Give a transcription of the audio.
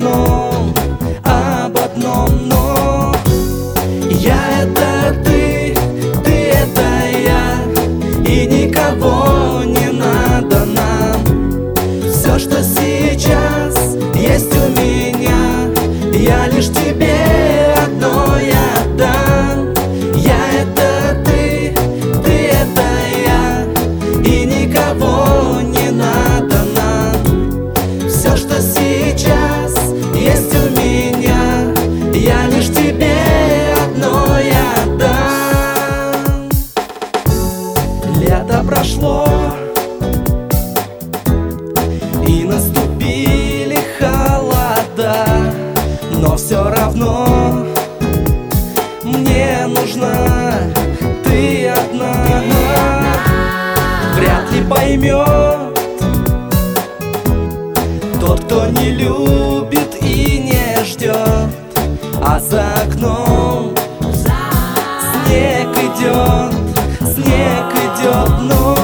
одном, но я — это ты это я, и никого не надо нам. Все, что сейчас есть у меня, я лишь тебе одной отдам. Я — это ты это я, и никого не надо нам. Все, что сейчас есть у меня, я лишь тебе одной отдам. Лето прошло, и наступили холода, но все равно мне нужна ты одна. Вряд ли поймет тот, кто не любит и не ждет, а за окном снег идет, но